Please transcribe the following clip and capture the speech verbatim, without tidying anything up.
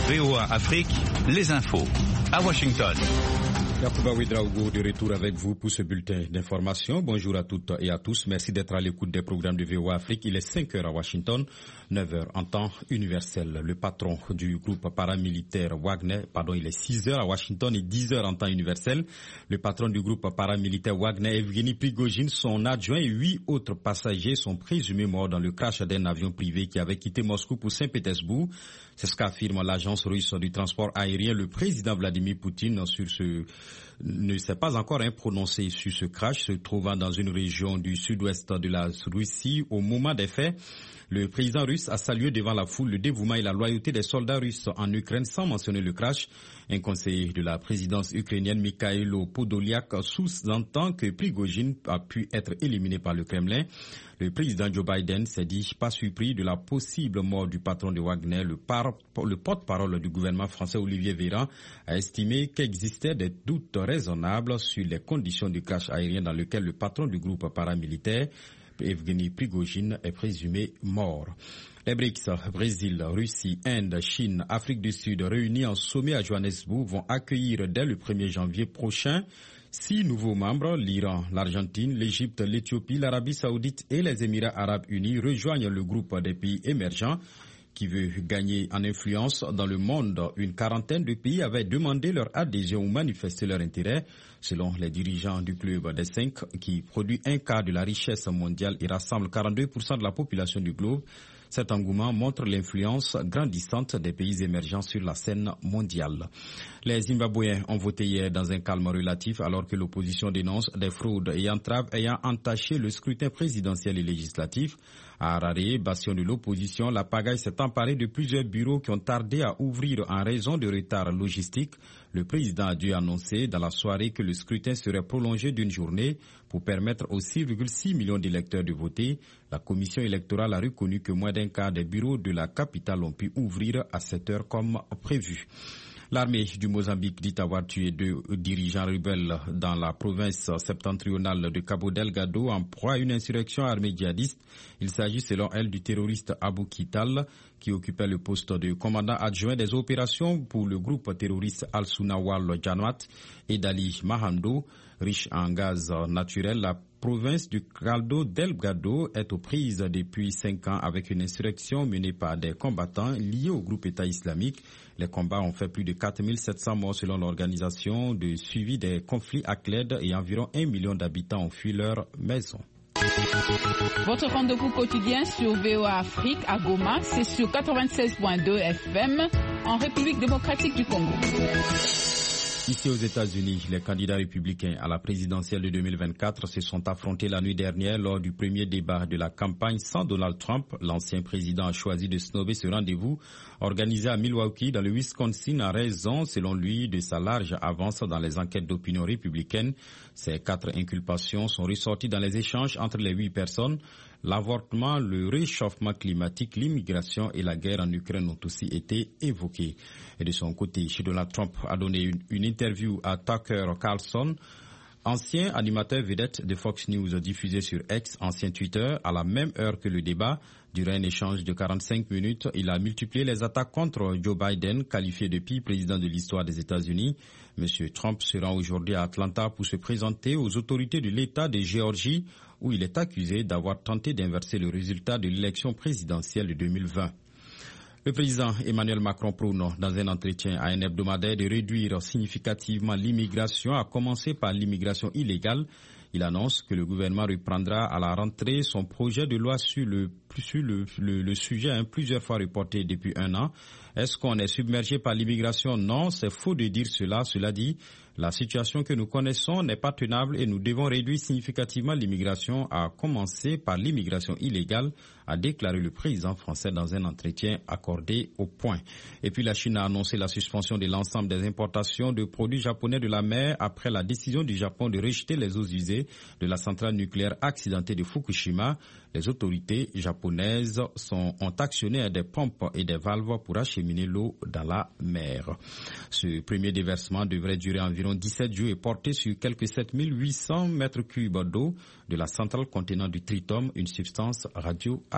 V O A Afrique, les infos. À Washington. Yacouba Ouedraogo de retour avec vous pour ce bulletin d'information. Bonjour à toutes et à tous. Merci d'être à l'écoute des programmes de V O A Afrique. Il est cinq heures à Washington, neuf heures en temps universel. Le patron du groupe paramilitaire Wagner, pardon, il est six heures à Washington et dix heures en temps universel. Le patron du groupe paramilitaire Wagner, Evgeny Prigojine, son adjoint et huit autres passagers sont présumés morts dans le crash d'un avion privé qui avait quitté Moscou pour Saint-Pétersbourg. C'est ce qu'affirme l'agence russe du transport aérien. Le président Vladimir Poutine sur ce, ne s'est pas encore hein, prononcé sur ce crash se trouvant dans une région du sud-ouest de la Russie. Au moment des faits, le président russe a salué devant la foule le dévouement et la loyauté des soldats russes en Ukraine sans mentionner le crash. Un conseiller de la présidence ukrainienne, Mikhailo Podolyak, sous-entend que Prigojine a pu être éliminé par le Kremlin. Le président Joe Biden s'est dit pas surpris de la possible mort du patron de Wagner. Le, par, le porte-parole du gouvernement français, Olivier Véran, a estimé qu'existaient des doutes raisonnables sur les conditions du crash aérien dans lequel le patron du groupe paramilitaire, Evgeny Prigojine, est présumé mort. Les B R I C S, Brésil, Russie, Inde, Chine, Afrique du Sud, réunis en sommet à Johannesburg, vont accueillir dès le premier janvier prochain six nouveaux membres. L'Iran, l'Argentine, l'Égypte, l'Éthiopie, l'Arabie Saoudite et les Émirats Arabes Unis rejoignent le groupe des pays émergents qui veut gagner en influence dans le monde. Une quarantaine de pays avaient demandé leur adhésion ou manifesté leur intérêt. Selon les dirigeants du club des cinq, qui produit un quart de la richesse mondiale et rassemble quarante-deux pour cent de la population du globe, cet engouement montre l'influence grandissante des pays émergents sur la scène mondiale. Les Zimbabwéens ont voté hier dans un calme relatif alors que l'opposition dénonce des fraudes et entraves ayant entaché le scrutin présidentiel et législatif. À Harare, bastion de l'opposition, la pagaille s'est emparée de plusieurs bureaux qui ont tardé à ouvrir en raison de retards logistiques. Le président a dû annoncer dans la soirée que le scrutin serait prolongé d'une journée pour permettre aux six virgule six millions d'électeurs de voter. La commission électorale a reconnu que moins d'un quart des bureaux de la capitale ont pu ouvrir à sept heures comme prévu. L'armée du Mozambique dit avoir tué deux dirigeants rebelles dans la province septentrionale de Cabo Delgado en proie à une insurrection armée djihadiste. Il s'agit selon elle du terroriste Abou Kital qui occupait le poste de commandant adjoint des opérations pour le groupe terroriste Al-Sunawal Janwat et d'Ali Mahamdo, riche en gaz naturel. La province du Cabo Delgado est aux prises depuis cinq ans avec une insurrection menée par des combattants liés au groupe État islamique. Les combats ont fait plus de quatre mille sept cents morts selon l'organisation de suivi des conflits à C L E D et environ un million d'habitants ont fui leur maison. Votre rendez-vous quotidien sur V O A Afrique à Goma, c'est sur quatre-vingt-seize virgule deux F M en République démocratique du Congo. Ici aux États-Unis, les candidats républicains à la présidentielle de deux mille vingt-quatre se sont affrontés la nuit dernière lors du premier débat de la campagne sans Donald Trump. L'ancien président a choisi de snobber ce rendez-vous organisé à Milwaukee dans le Wisconsin en raison, selon lui, de sa large avance dans les enquêtes d'opinion républicaines. Ces quatre inculpations sont ressorties dans les échanges entre les huit personnes. L'avortement, le réchauffement climatique, l'immigration et la guerre en Ukraine ont aussi été évoqués. Et de son côté, Donald Trump a donné une, une interview à Tucker Carlson, ancien animateur vedette de Fox News diffusé sur X, ancien Twitter, à la même heure que le débat. Durant un échange de quarante-cinq minutes, il a multiplié les attaques contre Joe Biden, qualifié de pire président de l'histoire des États-Unis. Monsieur Trump se rend aujourd'hui à Atlanta pour se présenter aux autorités de l'État de Géorgie, où il est accusé d'avoir tenté d'inverser le résultat de l'élection présidentielle de deux mille vingt. Le président Emmanuel Macron prône dans un entretien à un hebdomadaire de réduire significativement l'immigration, à commencer par l'immigration illégale. Il annonce que le gouvernement reprendra à la rentrée son projet de loi sur le, sur le, le, le sujet, hein, plusieurs fois reporté depuis un an. Est-ce qu'on est submergé par l'immigration? Non, c'est faux de dire cela. Cela dit, la situation que nous connaissons n'est pas tenable et nous devons réduire significativement l'immigration, à commencer par l'immigration illégale, a déclaré le président français dans un entretien accordé au Point. Et puis la Chine a annoncé la suspension de l'ensemble des importations de produits japonais de la mer après la décision du Japon de rejeter les eaux usées de la centrale nucléaire accidentée de Fukushima. Les autorités japonaises sont, ont actionné des pompes et des valves pour acheminer l'eau dans la mer. Ce premier déversement devrait durer environ dix-sept jours et porter sur quelques sept mille huit cents mètres cubes d'eau de la centrale contenant du tritium, une substance radioactive.